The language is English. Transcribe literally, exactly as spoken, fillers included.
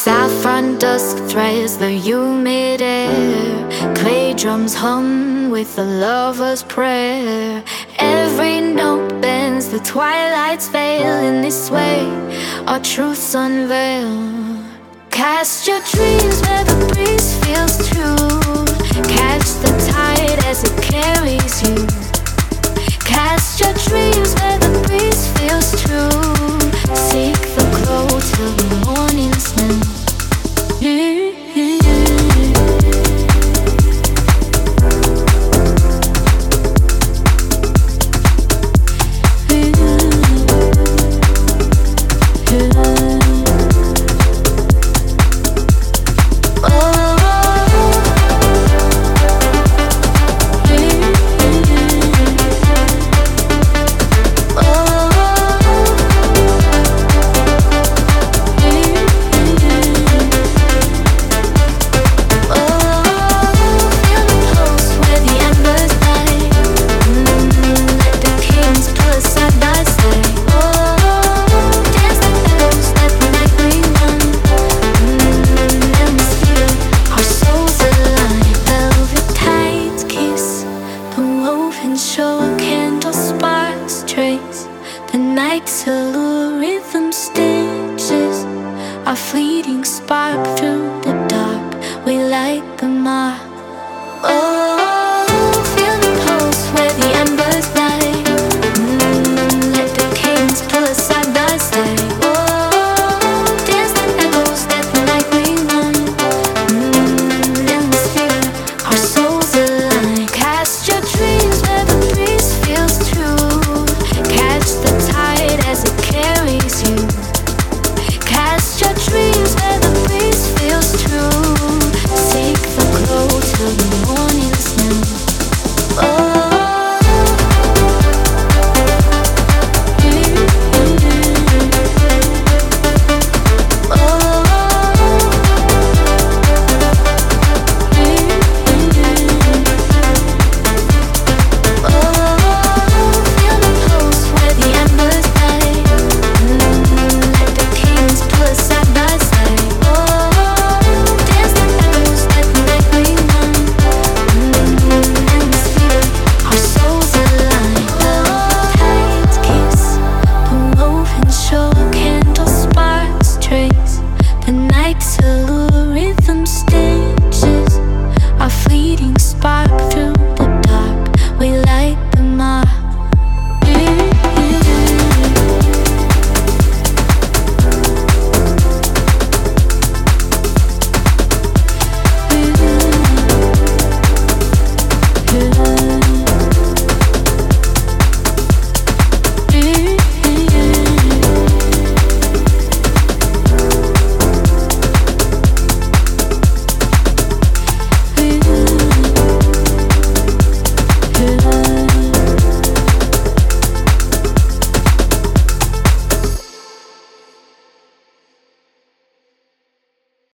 Saffron dusk threads the humid air. Clay drums hum with the lover's prayer. Every note bends, the twilight's veil. In this way, our truths unveil. Cast your dreams where the breeze feels true. Catch the tide as it carries you. Cast your dreams where the breeze feels true. Seek the